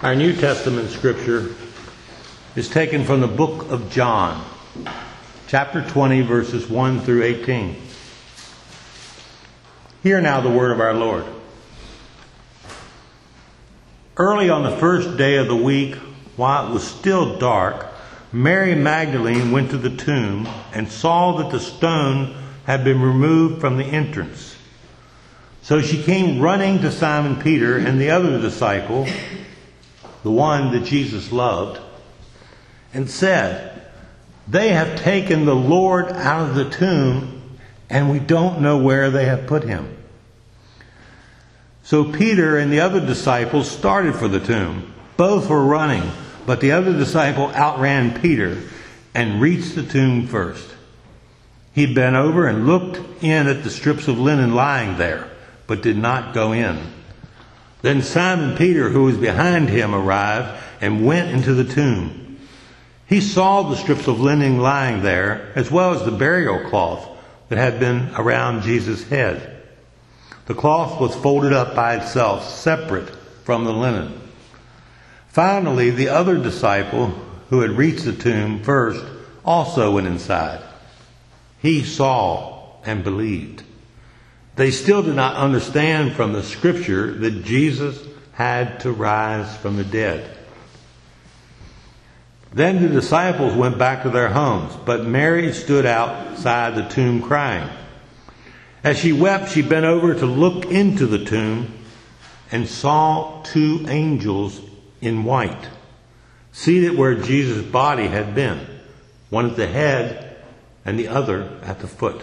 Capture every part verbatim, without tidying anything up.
Our New Testament scripture is taken from the book of John, chapter twenty, verses one through eighteen. Hear now the word of our Lord. Early on the first day of the week, while it was still dark, Mary Magdalene went to the tomb and saw that the stone had been removed from the entrance. So she came running to Simon Peter and the other disciple, the one that Jesus loved, and said, "They have taken the Lord out of the tomb, and we don't know where they have put him." So Peter and the other disciple started for the tomb. Both were running, but the other disciple outran Peter and reached the tomb first. He bent over and looked in at the strips of linen lying there, but did not go in. Then Simon Peter, who was behind him, arrived and went into the tomb. He saw the strips of linen lying there, as well as the burial cloth that had been around Jesus' head. The cloth was folded up by itself, separate from the linen. Finally, the other disciple, who had reached the tomb first, also went inside. He saw and believed. They still did not understand from the scripture that Jesus had to rise from the dead. Then the disciples went back to their homes, but Mary stood outside the tomb crying. As she wept, she bent over to look into the tomb and saw two angels in white, seated where Jesus' body had been, one at the head and the other at the foot.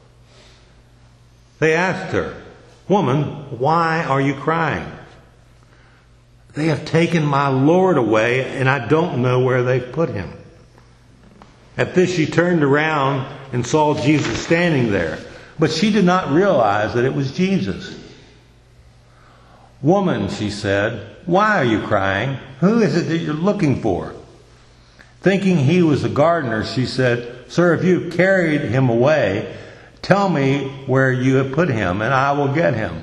They asked her, "Woman, why are you crying?" "They have taken my Lord away, and I don't know where they've put him." At this she turned around and saw Jesus standing there, but she did not realize that it was Jesus. "Woman," she said, "why are you crying? Who is it that you're looking for?" Thinking he was the gardener, she said, "Sir, if you carried him away, tell me where you have put him, and I will get him."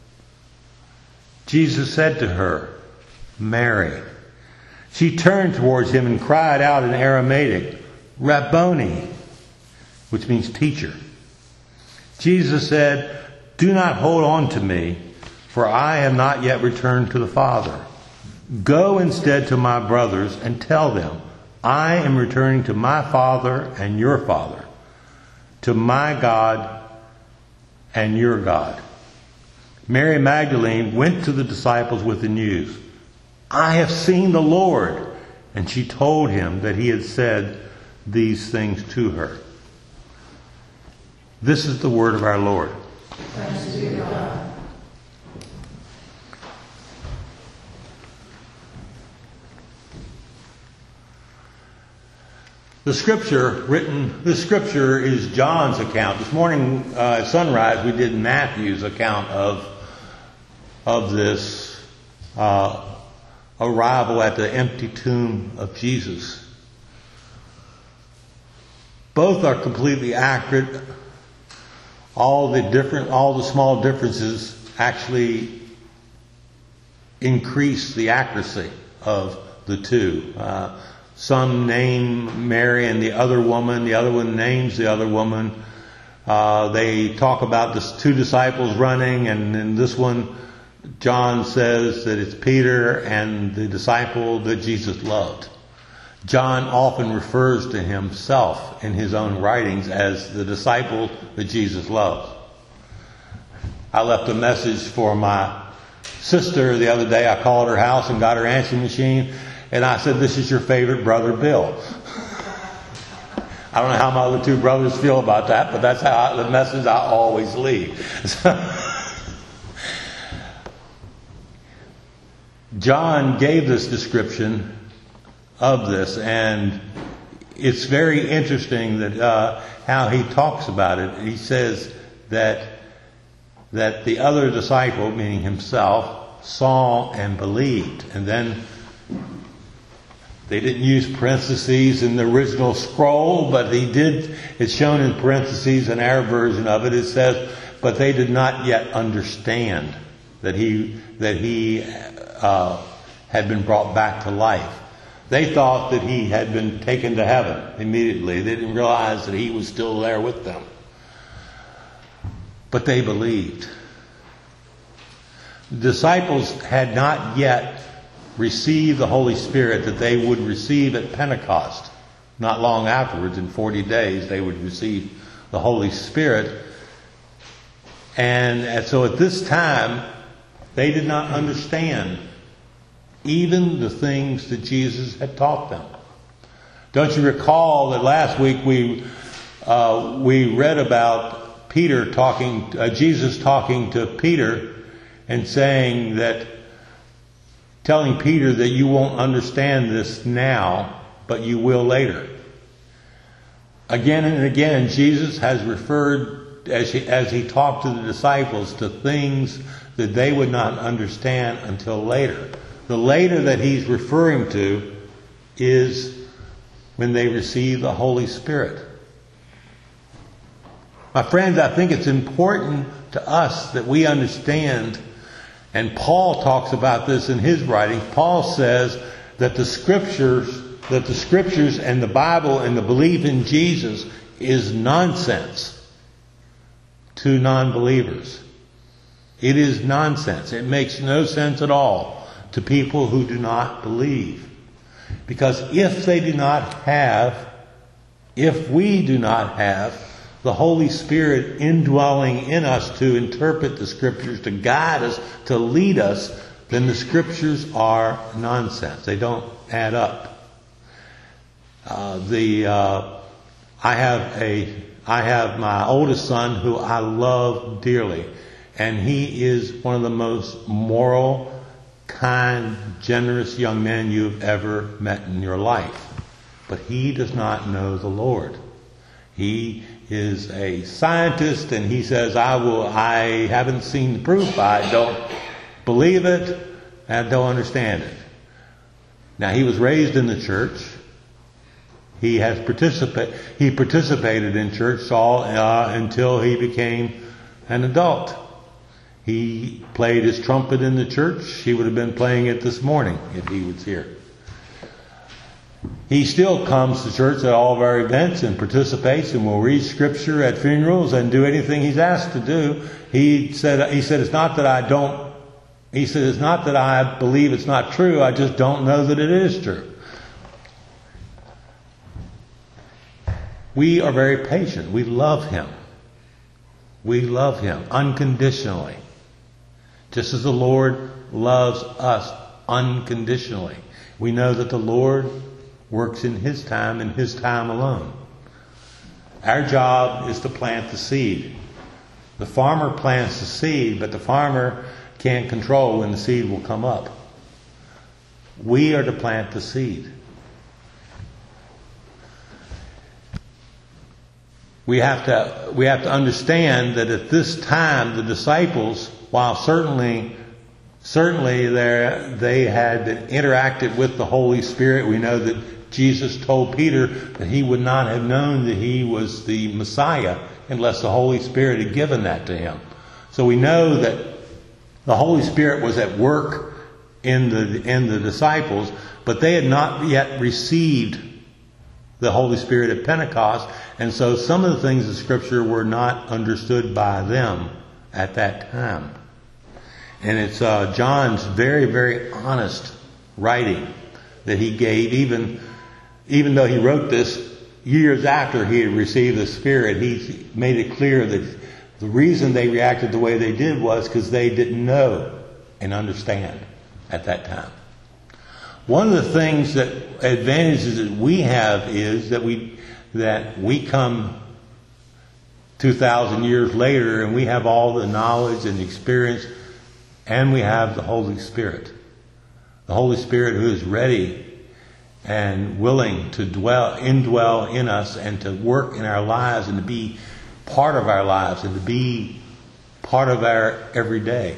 Jesus said to her, "Mary." She turned towards him and cried out in Aramaic, "Rabboni," which means teacher. Jesus said, "Do not hold on to me, for I have not yet returned to the Father. Go instead to my brothers and tell them, I am returning to my Father and your Father, to my God and your God." Mary Magdalene went to the disciples with the news, "I have seen the Lord," and she told him that he had said these things to her. This is the word of our Lord. Thanks be to God. The scripture written, this scripture is John's account. This morning uh, at sunrise we did Matthew's account of, of this uh, arrival at the empty tomb of Jesus. Both are completely accurate. All the different, all the small differences actually increase the accuracy of the two. Uh, Some name Mary and the other woman. The other one names the other woman. Uh, they talk about the two disciples running, and in this one, John says that it's Peter and the disciple that Jesus loved. John often refers to himself in his own writings as the disciple that Jesus loved. I left a message for my sister the other day. I called her house and got her answering machine. And I said, "This is your favorite brother, Bill." I don't know how my other two brothers feel about that, but that's how I, the message I always leave. John gave this description of this, and it's very interesting that uh, how he talks about it. He says that that the other disciple, meaning himself, saw and believed, and then they didn't use parentheses in the original scroll, but he did. It's shown in parentheses in our version of it. It says, "But they did not yet understand that he that he uh, had been brought back to life. They thought that he had been taken to heaven immediately. They didn't realize that he was still there with them. But they believed. The disciples had not yet received the Holy Spirit that they would receive at Pentecost. Not long afterwards, in forty days, they would receive the Holy Spirit. And so at this time, they did not understand even the things that Jesus had taught them. Don't you recall that last week we uh, we read about Peter talking, uh, Jesus talking to Peter and saying that, telling Peter that you won't understand this now, but you will later. Again and again, Jesus has referred, as he, as he talked to the disciples, to things that they would not understand until later. The later that he's referring to is when they receive the Holy Spirit. My friends, I think it's important to us that we understand, and Paul talks about this in his writings. Paul says that the scriptures, that the scriptures and the Bible and the belief in Jesus is nonsense to non-believers. It is nonsense. It makes no sense at all to people who do not believe. Because if they do not have, if we do not have the Holy Spirit indwelling in us to interpret the scriptures, to guide us, to lead us, then the scriptures are nonsense. They don't add up. Uh, the uh, I have a I have my oldest son who I love dearly, and he is one of the most moral, kind, generous young men you've ever met in your life. But he does not know the Lord. He is a scientist, and he says, I will, I haven't seen the proof, I don't believe it, and I don't understand it. Now, he was raised in the church. He has participated, he participated in church all, uh, until he became an adult. He played his trumpet in the church. He would have been playing it this morning if he was here. He still comes to church at all of our events and participates and will read scripture at funerals and do anything he's asked to do. He said, he said, it's not that I don't, he said, it's not that I believe it's not true. I just don't know that it is true. We are very patient. We love him. We love him unconditionally. Just as the Lord loves us unconditionally. We know that the Lord works in his time and his time alone. Our job is to plant the seed. The farmer plants the seed, but the farmer can't control when the seed will come up. We are to plant the seed. We have to we have to understand that at this time the disciples, while certainly certainly they they had interacted with the Holy Spirit, we know that Jesus told Peter that he would not have known that he was the Messiah unless the Holy Spirit had given that to him. So we know that the Holy Spirit was at work in the in the disciples, but they had not yet received the Holy Spirit at Pentecost, and so some of the things in Scripture were not understood by them at that time. And it's uh, John's very, very honest writing that he gave, even even though he wrote this years after he had received the Spirit. He made it clear that the reason they reacted the way they did was because they didn't know and understand at that time. One of the things that advantages that we have is that we that we come two thousand years later and we have all the knowledge and the experience, and we have the Holy Spirit. The Holy Spirit who is ready and willing to dwell, indwell in us and to work in our lives and to be part of our lives and to be part of our everyday.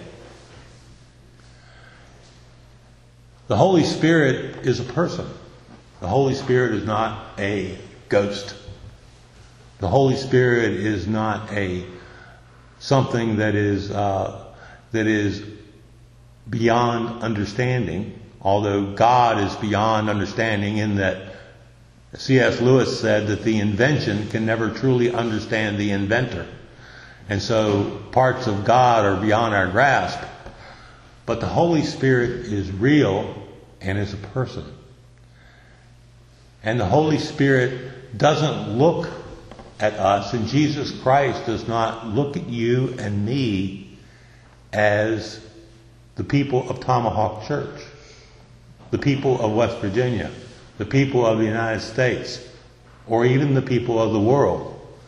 The Holy Spirit is a person. The Holy Spirit is not a ghost. The Holy Spirit is not a something that is uh, that is beyond understanding Although God is beyond understanding, in that C S Lewis said that the invention can never truly understand the inventor. And so parts of God are beyond our grasp. But the Holy Spirit is real and is a person. And the Holy Spirit doesn't look at us, and Jesus Christ does not look at you and me as the people of Tomahawk Church, the people of West Virginia, the people of the United States, or even the people of the world.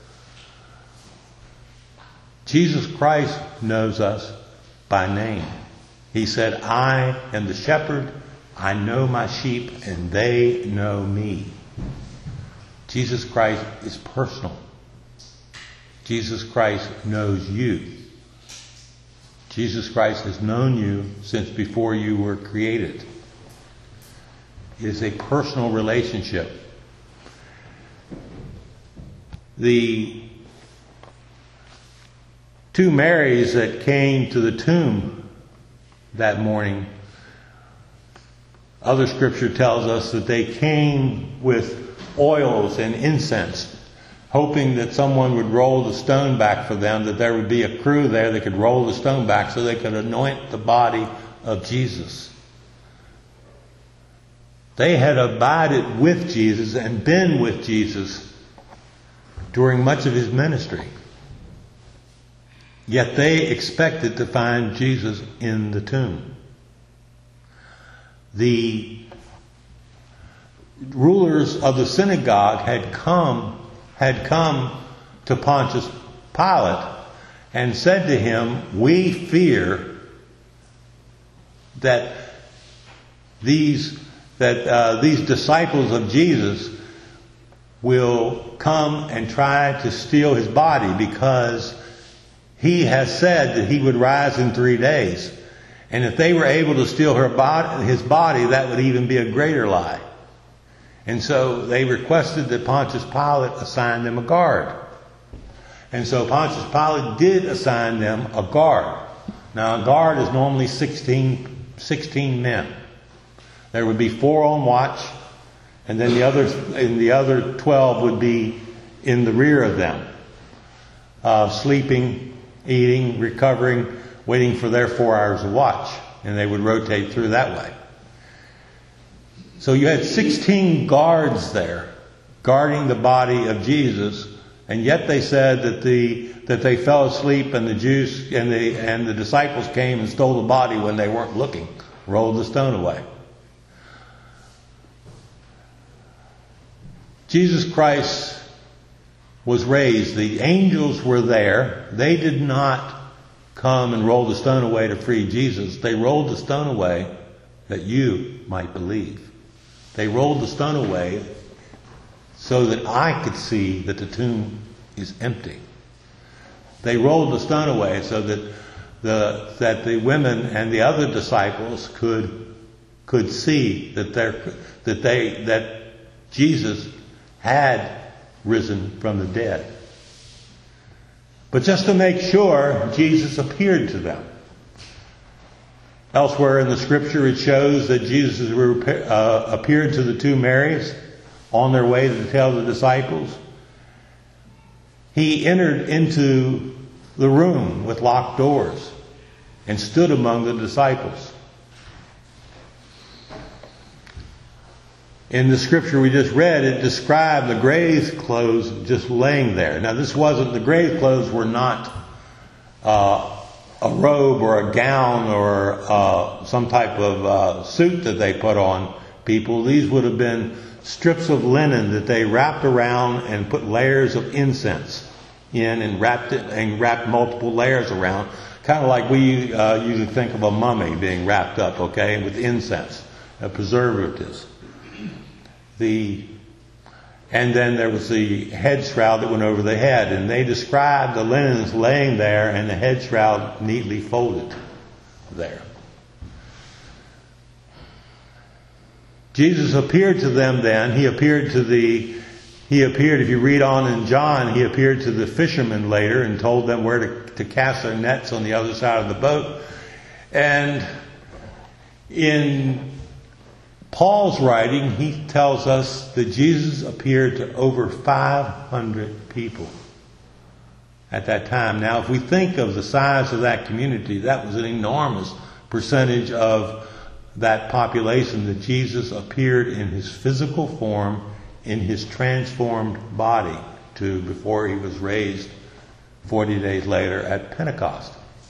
Jesus Christ knows us by name. He said, I am the shepherd, I know my sheep, and they know me. Jesus Christ is personal. Jesus Christ knows you. Jesus Christ has known you since before you were created. It is a personal relationship. The two Marys that came to the tomb that morning, other scripture tells us that they came with oils and incense, hoping that someone would roll the stone back for them, that there would be a crew there that could roll the stone back so they could anoint the body of Jesus. They had abided with Jesus and been with Jesus during much of his ministry. Yet they expected to find Jesus in the tomb. The rulers of the synagogue had come, had come to Pontius Pilate and said to him, we fear that these that uh, these disciples of Jesus will come and try to steal his body, because he has said that he would rise in three days. And if they were able to steal her body, his body, that would even be a greater lie. And so they requested that Pontius Pilate assign them a guard. And so Pontius Pilate did assign them a guard. Now a guard is normally sixteen, sixteen men. There would be four on watch, and then the others, and the other twelve would be in the rear of them, uh, sleeping, eating, recovering, waiting for their four hours of watch, and they would rotate through that way. So you had sixteen guards there guarding the body of Jesus, and yet they said that the that they fell asleep, and the Jews and the and the disciples came and stole the body when they weren't looking, rolled the stone away. Jesus Christ was raised. The angels were there. They did not come and roll the stone away to free Jesus. They rolled the stone away that you might believe. They rolled the stone away so that I could see that the tomb is empty. They rolled the stone away so that the that the women and the other disciples could could see that there that they that Jesus had risen from the dead. But just to make sure, Jesus appeared to them. Elsewhere in the scripture it shows that Jesus uh, appeared to the two Marys on their way to tell the disciples. He entered into the room with locked doors and stood among the disciples. In the scripture we just read, it described the grave clothes just laying there. Now this wasn't, the grave clothes were not uh, a robe or a gown or uh, some type of uh, suit that they put on people. These would have been strips of linen that they wrapped around and put layers of incense in, and wrapped it and wrapped multiple layers around, kind of like we uh, usually think of a mummy being wrapped up, okay, with incense, uh, preservatives. The and then there was the head shroud that went over the head, and they described the linens laying there and the head shroud neatly folded there. Jesus appeared to them then. He appeared to the he appeared, if you read on in John, he appeared to the fishermen later and told them where to, to cast their nets on the other side of the boat. And in Paul's writing, he tells us that Jesus appeared to over five hundred people at that time. Now, if we think of the size of that community, that was an enormous percentage of that population that Jesus appeared in his physical form, in his transformed body, to before he was raised forty days later at Pentecost.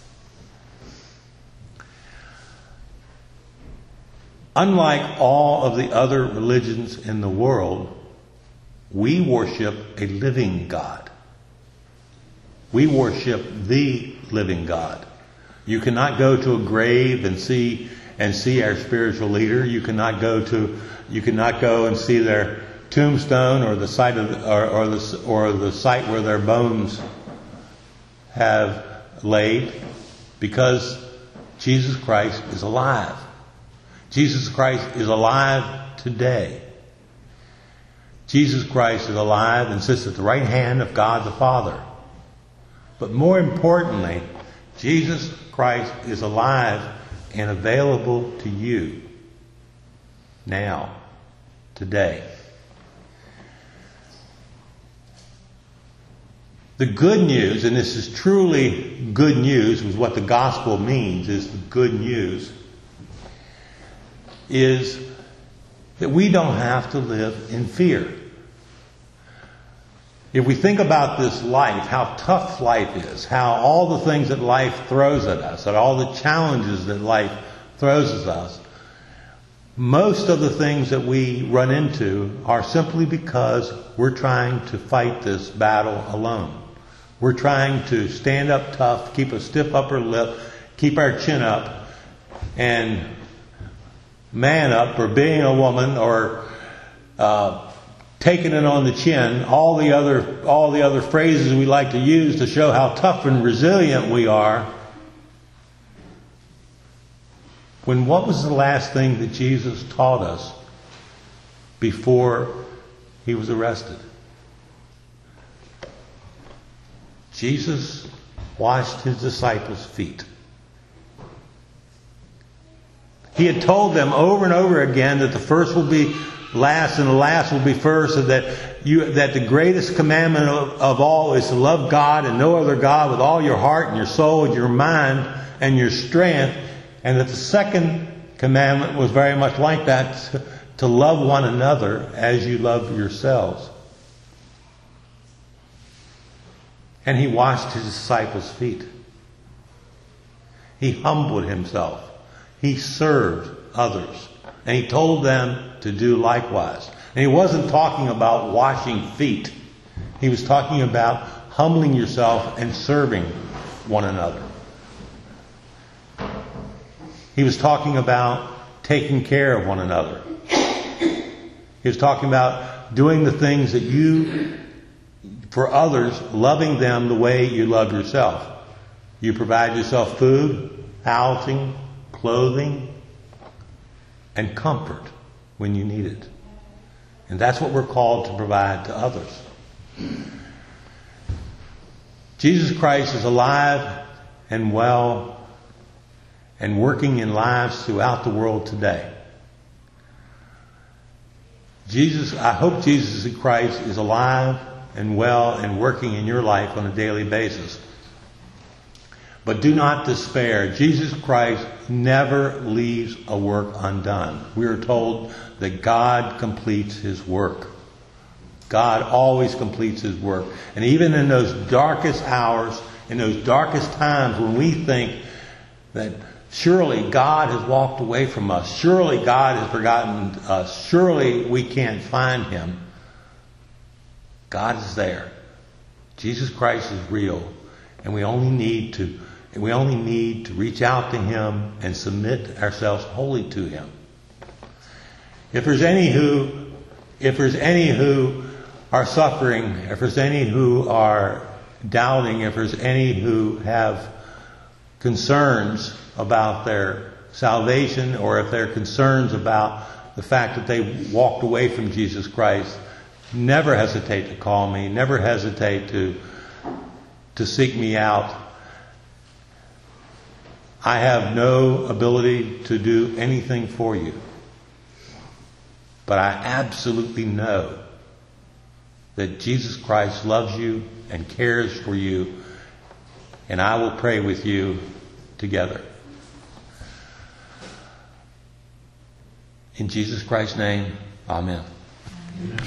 Unlike all of the other religions in the world, we worship a living God. We worship the living God. You cannot go to a grave and see and see our spiritual leader. You cannot go to you cannot go and see their tombstone or the site of the, or, or the or the site where their bones have laid, because Jesus Christ is alive. Jesus Christ is alive today. Jesus Christ is alive and sits at the right hand of God the Father. But more importantly, Jesus Christ is alive and available to you now, today. The good news, and this is truly good news, is what the gospel means, is the good news, is that we don't have to live in fear. If we think about this life, how tough life is, how all the things that life throws at us, and all the challenges that life throws at us, most of the things that we run into are simply because we're trying to fight this battle alone. We're trying to stand up tough, keep a stiff upper lip, keep our chin up, and man up, or being a woman, or uh, taking it on the chin, all the other all the other phrases we like to use to show how tough and resilient we are. When what was the last thing that Jesus taught us before he was arrested? Jesus washed his disciples' feet. He had told them over and over again that the first will be last and the last will be first, and that you that the greatest commandment of, of all is to love God and no other God with all your heart and your soul and your mind and your strength, and that the second commandment was very much like that, to, to love one another as you love yourselves. And he washed his disciples' feet. He humbled himself. He served others. And he told them to do likewise. And he wasn't talking about washing feet. He was talking about humbling yourself and serving one another. He was talking about taking care of one another. He was talking about doing the things that you, for others, loving them the way you love yourself. You provide yourself food, housing, clothing, and comfort when you need it. And that's what we're called to provide to others. Jesus Christ is alive and well and working in lives throughout the world today. Jesus, I hope Jesus Christ is alive and well and working in your life on a daily basis. But do not despair. Jesus Christ never leaves a work undone. We are told that God completes his work. God always completes his work. And even in those darkest hours, in those darkest times when we think that surely God has walked away from us, surely God has forgotten us, surely we can't find him, God is there. Jesus Christ is real. And we only need to we only need to reach out to him and submit ourselves wholly to him. If there's any who if there's any who are suffering, if there's any who are doubting, if there's any who have concerns about their salvation, or if they're concerns about the fact that they walked away from Jesus Christ, never hesitate to call me. Never hesitate to to seek me out. I have no ability to do anything for you. But I absolutely know that Jesus Christ loves you and cares for you, and I will pray with you together. In Jesus Christ's name, amen.